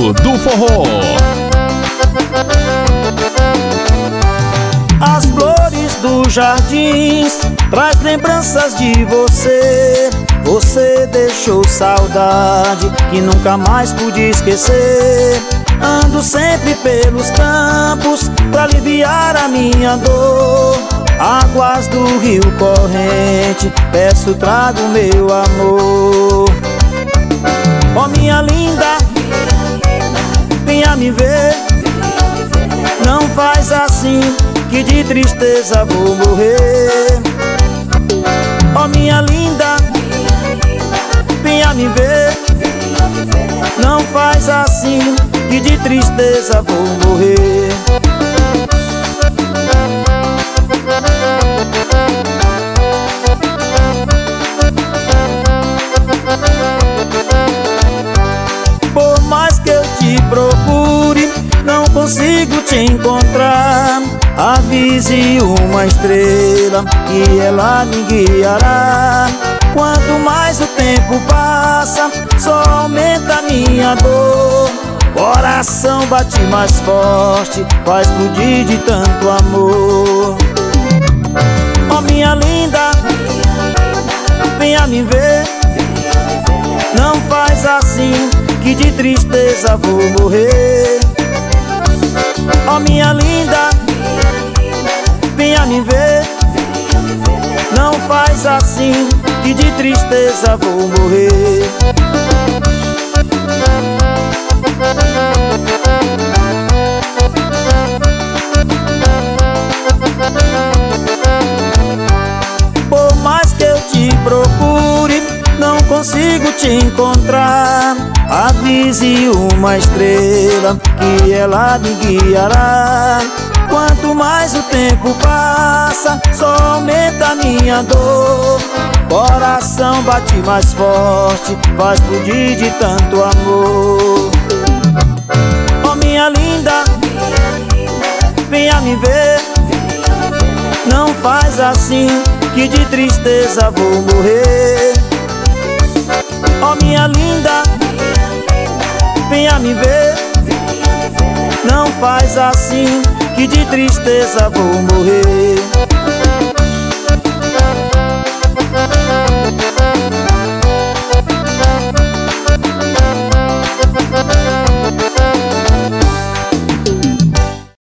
mundo do forró. As flores dos jardins traz lembranças de você. Você deixou saudade que nunca mais pude esquecer. Ando sempre pelos campos pra aliviar a minha dor. Águas do rio corrente, peço, trago meu amor. Ó minha linda, venha me ver. Não faz assim, que de tristeza vou morrer. Ó minha linda, venha me ver. Não faz assim, que de tristeza vou morrer. Por mais que eu te procure, não consigo te encontrar. Avise uma estrela que ela me guiará. Quanto mais o tempo passa, só aumenta a minha dor. Coração bate mais forte, faz explodir de tanto amor. Ó minha linda, venha me ver. Não faz assim, que de tristeza vou morrer. Ó minha linda, venha me ver. Não faz assim, que de tristeza vou morrer. Por mais que eu te procure, não consigo te encontrar. Avise uma estrela que ela me guiará. Quanto mais o tempo passa, só aumenta a minha dor. Coração bate mais forte, faz explodir de tanto amor. Ó minha linda, venha me ver. Não faz assim, que de tristeza vou morrer. Ó minha linda, venha me ver. Não faz assim, que de tristeza vou morrer.